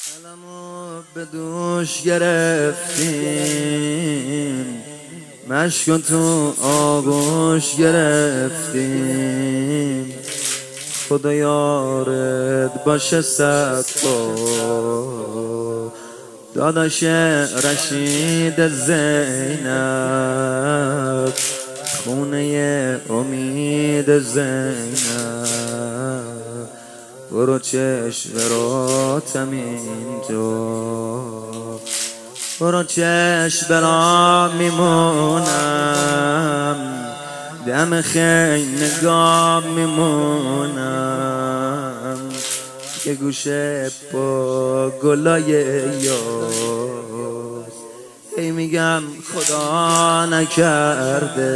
علمو به دوش گرفتیم، مشکو تو آغوش گرفتیم. خدا یارت باشه صد بار، داداش رشید زینب، خونه امید زینب. برو چشم براتم اینجا، برو چشم برام میمونم، دم خیلی نگاه میمونم. یه گوشه با گلای یاس، ای میگم خدا نکرده،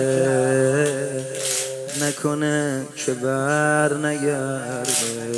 نکنه که بر نگرده.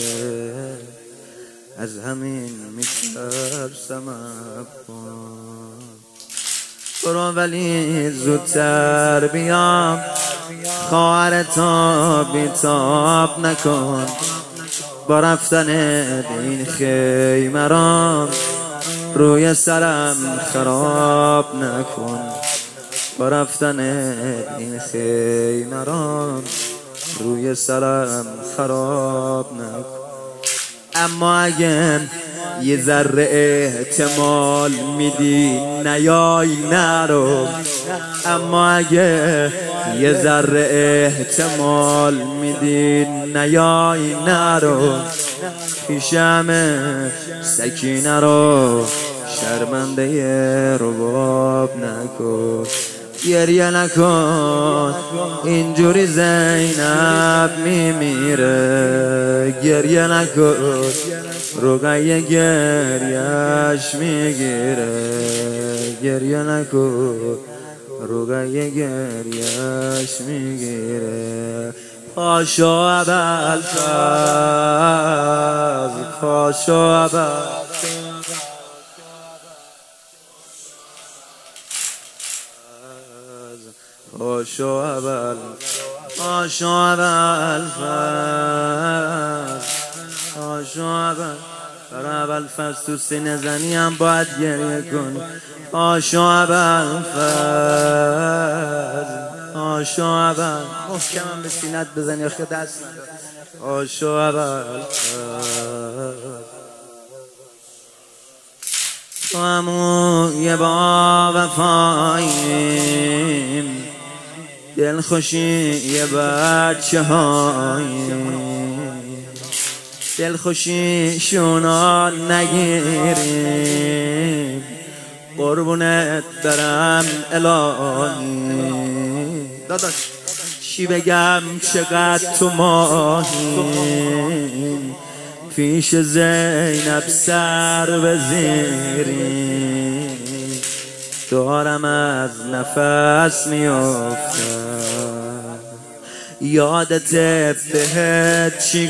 از همین میترسم ابان، برو ولی زودتر بیام، خواهرتا بیتاب نکن. با رفتن این خیمران روی سرم خراب نکن. با رفتن این خیمران روی سرم خراب نکن. اما اگه یه ذره احتمال میدی نیای نرو، اما اگه یه ذره احتمال میدی نیای نرو. پیشم سکینه رو شرمنده رباب نکن. گریه نکن اینجوری زینب میمیره. گریه نکن رقیه گریهش میگیره. گریه نکن رقیه گریهش میگیره. پاشو ابوالفضل، پاشو ابوالفضل، پاشو ابوالفضل، پاشو ابوالفضل، پاشو ابوالفضل. برای ابوالفضل تو سینه زنی هم باید گریه کن. پاشو ابوالفضل، پاشو ابوالفضل. محکمم به سینت بزنی آخه دست نداره. پاشو ابوالفضل، تو همون یه با وفاییم، دلخوشی یه بچه هاییم. دلخوشی شونا نگیریم، قربونت برم الهی. داداش چی بگم چقدر تو ماهیم، پیش زینب سر بزیریم. دارم از نفس میافتم، یادت بهت چی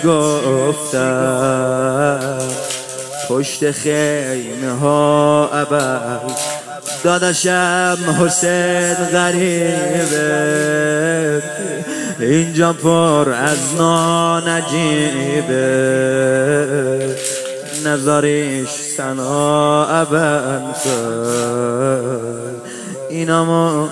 گفتم. پشت خیمه ها ابد داداشم حسین غریبه، اینجا پر از نانجیبه. نذاریش سنا ابوالفضل، اینا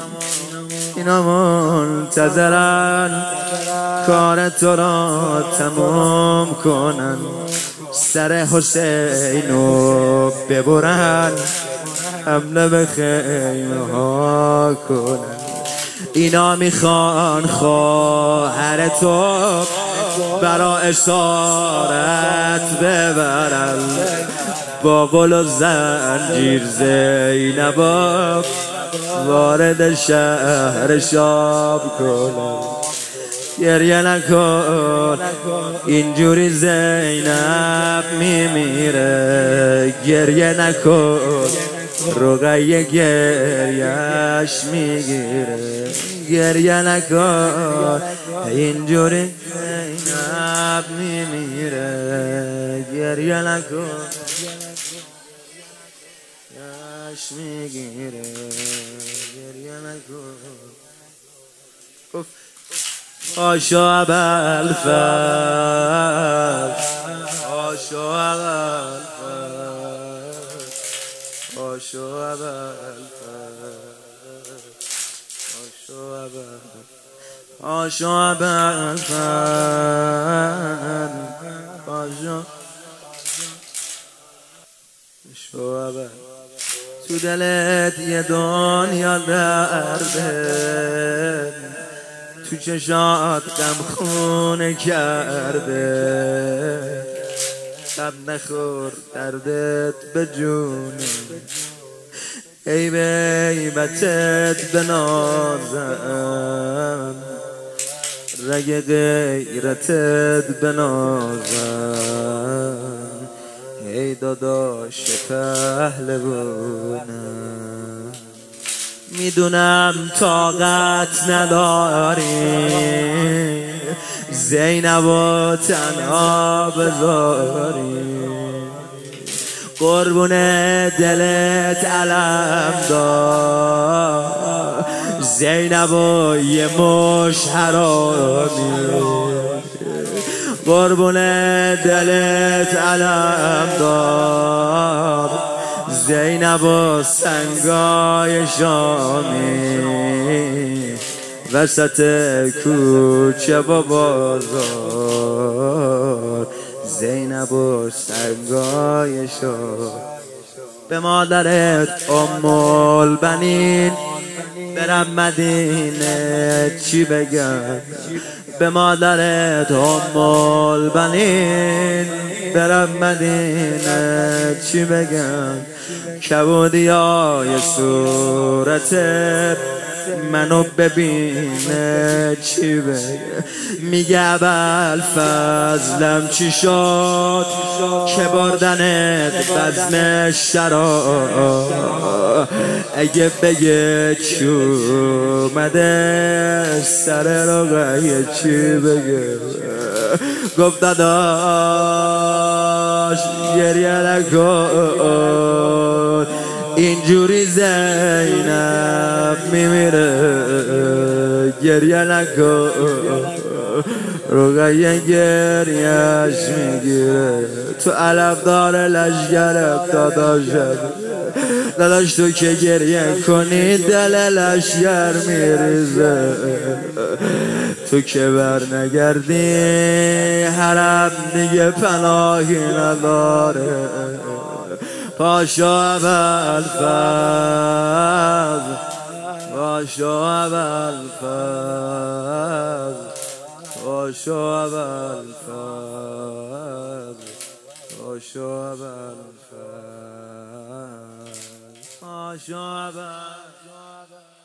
منتظرن کار تو را تمام کنن. سر حسینو ببرن، حمله به خیمه ها کنن. اینا میخوان خواهر تو برا اسارت ببرن، با قل و زنجیر زینبا وارد شهر شاب کنن. گریه نکن اینجوری زینب میمیره. گریه نکن رقیه گریهش میگیره. گریه نکن اینجوری زینب میمیره. گریه نکن گریهش میگیره. گریه نکن. پاشو ابوالفضل، پاشو ابوالفضل. آشو اول آشو اول تو دلت یه دنیا درده، تو چشات غم خونه کرده، شب نخور دردت به جونه، ای بیبتت بنازم، رگ غیرتت بنازم، ای داداش پهلوانم. میدونم طاقت نداری زینب و تنها بذاری، قربون دلت علم دار زینب و یه مش حرامی، قربون دلت علم دار زینب و سنگای شامی، وسط کوچه و بازار زینب و سنگای شامی. به مادرت ام البنین برم مدینه چی بگم، به مادرت ام البنین برم مدینه چی بگم، کبودیای صورت منو ببینه چی بگه، میگه ابوالفضلم چی شد که بردنت بزم شراب، اگه بگه چی اومده سر رقیه چی بگه، گفت داداش گریه نکن اینجوری زینب میمیره، گریه نکن رقیه گریهش میگیره، تو علفدار لشگرم داداشم، داداش تو که گریه کنی دل لشگر میریزه، تو که بر نگردی حرم دیگه پناهی نداره، پاشو ابوالفضل پاشو ابوالفضل پاشو ابوالفضل پاشو ابوالفضل پاشو ابوالفضل.